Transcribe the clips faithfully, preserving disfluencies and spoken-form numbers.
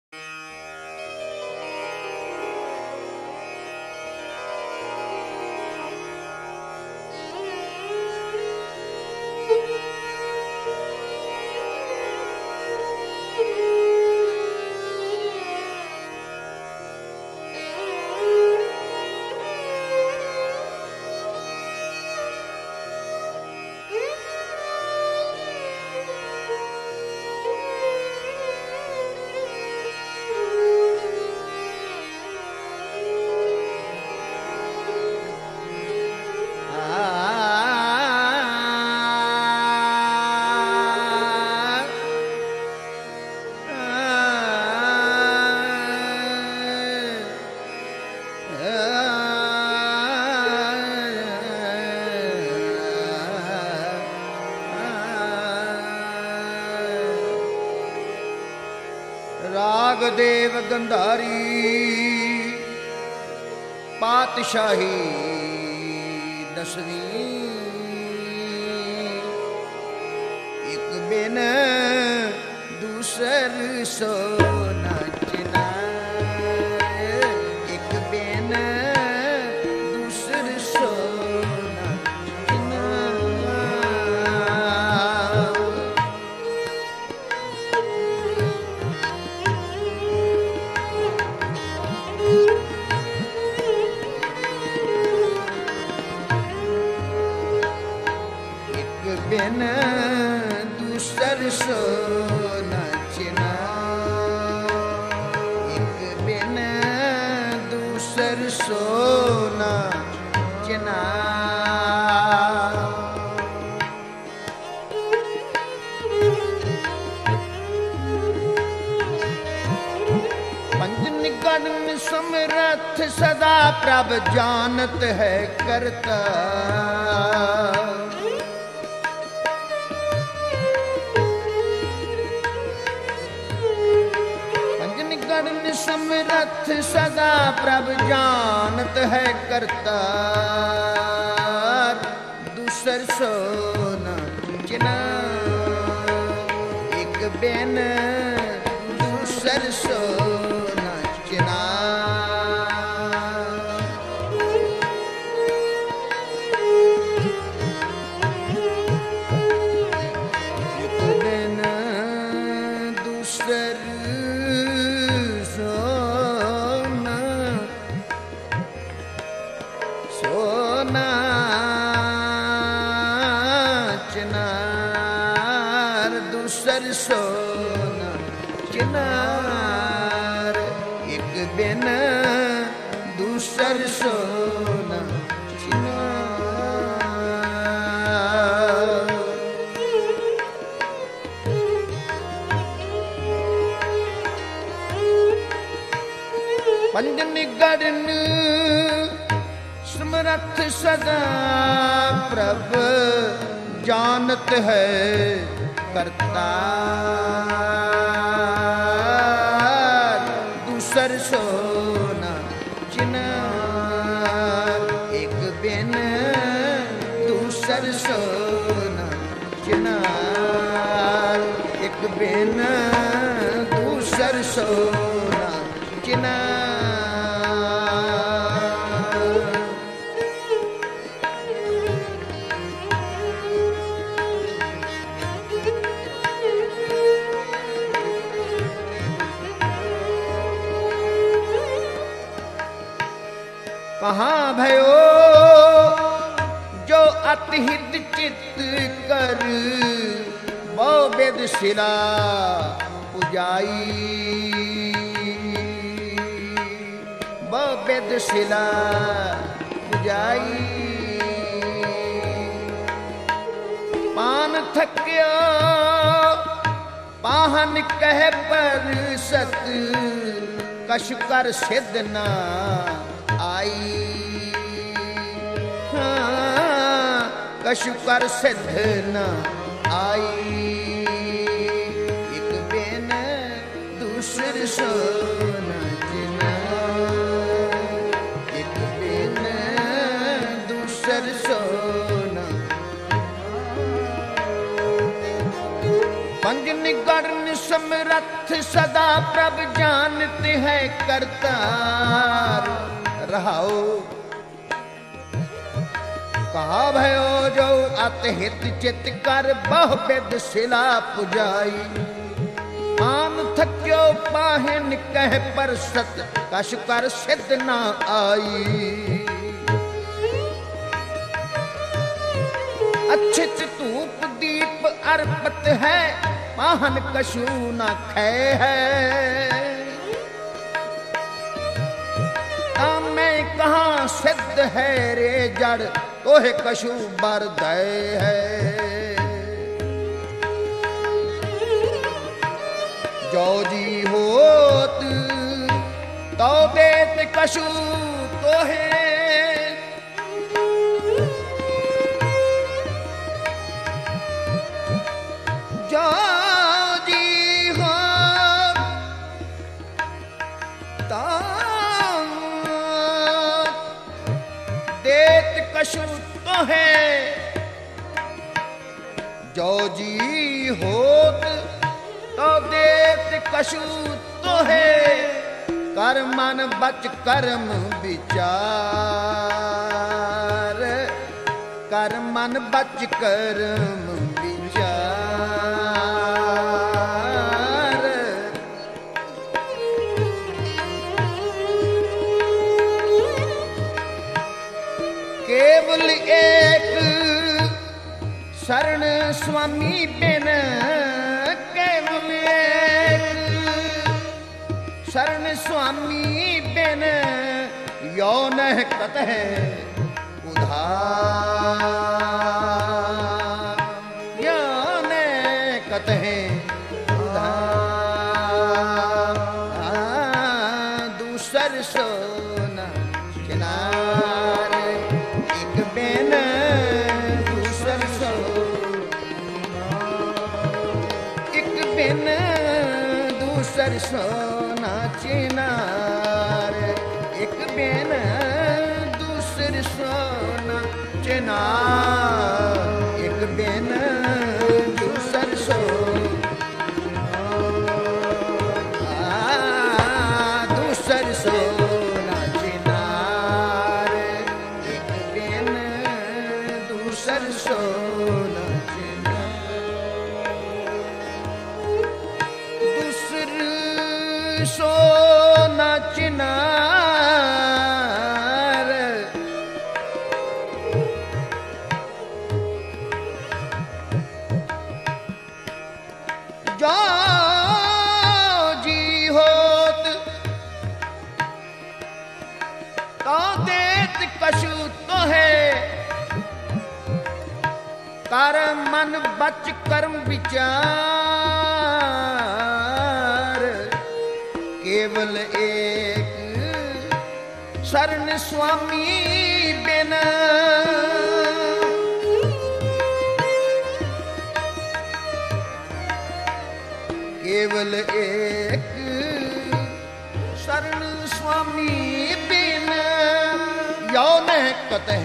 देव गंधारी पातशाही दसवीं एक बिन दूसर सो नचना एक बिन दूसर सो नचना बिन दूसर सो नचना एक बिन दूसर सो नचना पंजन गण समरथ सदा प्रभ जानत है करता समरथ सदा प्रभ जानत है करता दूसर सो नचना एक बिन दूसर सो नचना एक बिन दूसर दूसर सो नचनार एक बिन दूसर सो नचनार पंजन गण समरथ सदा प्रभ जानत है करता दूसर सो नचना एक बिन दूसर सो नचना एक बिन दूसर सो नचना कहाँ भयो जो अतिहित चित्त कर वो वेद शिला पुजाई वो वेद शिला पुजाई पान थक्यो पाहन कह पर सत कश कर सिद्ध ना आई हाँ कशु कर सिद्ध न आई एक बिन दूसर सो नचना एक बिन दूसर सो पंजन गण समरथ समर्थ सदा प्रभ जानते हैं करतार रहाओ। कहा भयो जो अतहित चित कर बहु विद शिला पुजाई। मान थक्यो पाहिन कह पर सत कश कर सिद्ध न आई। अच्छित धूप दीप अर्पित है पाहन कशु न खे है। मैं कहाँ सिद्ध है रे जड़ तोहे कशु बर दय है। जो जी होत तो देत कशु तोहे। जो जी होत तो देत कशु तोहे। जो जी होत तो देत कशु तोहे। कर मन बच कर्म विचार। कर मन बच कर्म विचार। केवल एक शरण स्वामी बिन। केवल एक शरण स्वामी बिन यो न कतः उधार। यो न कतः उधार। दूसर सोना किनारे एक बिन दूसर सो। एक बिन दूसर सोना चिनार। एक बिन दूसर सोना चिनार। एक बिन दूसर सो। दूसर सोना चिनार। एक बिन दूसर सोना सोना चिनार। जो जी होत तो देत कशु तोहे। कर मन बच कर्म विचार। केवल एक शरण स्वामी बिन। केवल एक शरण स्वामी बिन यो न कतः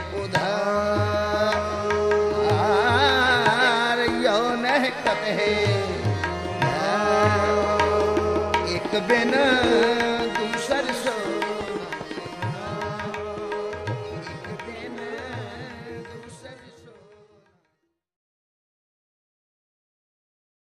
उधार। यो न कतः एक बिन